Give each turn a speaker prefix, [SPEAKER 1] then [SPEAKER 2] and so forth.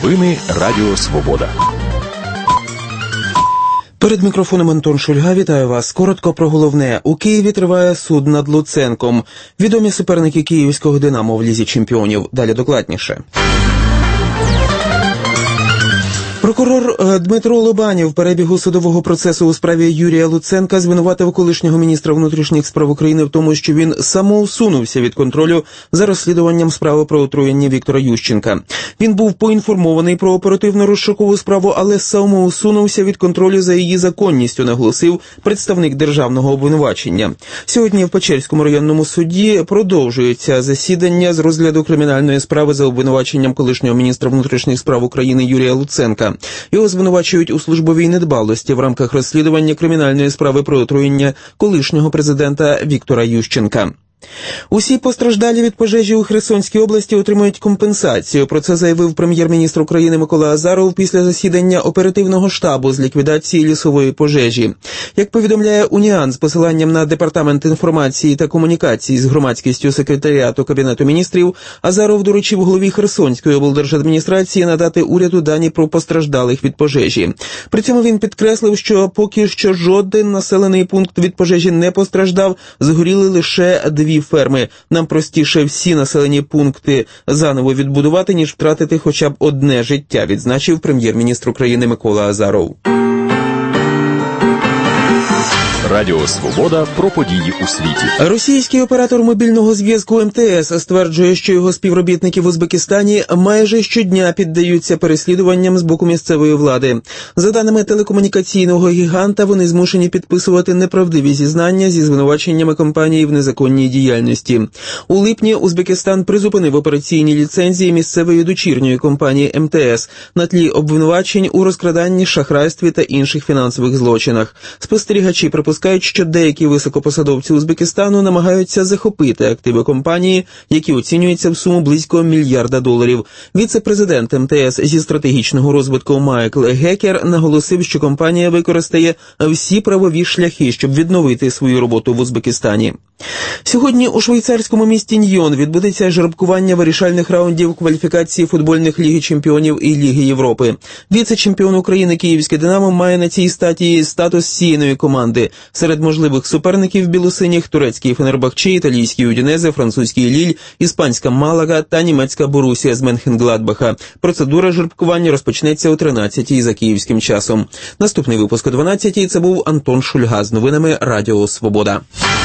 [SPEAKER 1] Новини Радіо Свобода.
[SPEAKER 2] Перед мікрофоном Антон Шульга, вітаю вас. Коротко про головне. У Києві триває суд над Луценком. Відомі суперники київського «Динамо» в Лізі чемпіонів. Далі докладніше. Прокурор Дмитро Лобанів в перебігу судового процесу у справі Юрія Луценка звинуватив колишнього міністра внутрішніх справ України в тому, що він самоусунувся від контролю за розслідуванням справи про отруєння Віктора Ющенка. Він був поінформований про оперативно-розшукову справу, але самоусунувся від контролю за її законністю, наголосив представник державного обвинувачення. Сьогодні в Печерському районному суді продовжується засідання з розгляду кримінальної справи за обвинуваченням колишнього міністра внутрішніх справ України Юрія Луценка. Його звинувачують у службовій недбалості в рамках розслідування кримінальної справи про отруєння колишнього президента Віктора Ющенка. Усі постраждалі від пожежі у Херсонській області отримають компенсацію. Про це заявив прем'єр-міністр України Микола Азаров після засідання оперативного штабу з ліквідації лісової пожежі. Як повідомляє Уніан з посиланням на Департамент інформації та комунікації з громадськістю секретаріату Кабінету міністрів, Азаров доручив голові Херсонської облдержадміністрації надати уряду дані про постраждалих від пожежі. При цьому він підкреслив, що поки що жоден населений пункт від пожежі не постраждав, згоріли лише 2 ферми. Нам простіше всі населені пункти заново відбудувати, ніж втратити хоча б одне життя, відзначив прем'єр-міністр України Микола Азаров.
[SPEAKER 1] Радіо Свобода про події у світі.
[SPEAKER 2] Російський оператор мобільного зв'язку МТС стверджує, що його співробітники в Узбекистані майже щодня піддаються переслідуванням з боку місцевої влади. За даними телекомунікаційного гіганта, вони змушені підписувати неправдиві зізнання зі звинуваченнями компанії в незаконній діяльності. У липні Узбекистан призупинив операційні ліцензії місцевої дочірньої компанії МТС на тлі обвинувачень у розкраданні, шахрайстві та інших фінансових злочинах. Спостерігачі припускають, що деякі високопосадовці Узбекистану намагаються захопити активи компанії, які оцінюються в суму близько $1 мільярда. Віце-президент МТС зі стратегічного розвитку Майкл Гекер наголосив, що компанія використає всі правові шляхи, щоб відновити свою роботу в Узбекистані. Сьогодні у швейцарському місті Ньйон відбудеться жеребкування вирішальних раундів кваліфікації футбольних Ліги чемпіонів і Ліги Європи. Віце-чемпіон України київське «Динамо» має на цій стадії статус сійної команди. Серед можливих суперників білосиніх – турецький Фенербахче, італійський Удінезе, французький Ліль, іспанська Малага та німецька Борусія з Менхенгладбаха. Процедура жеребкування розпочнеться о 13-й за київським часом. Наступний випуск о 12-й – це був Антон Шульга з новинами Радіо Свобода.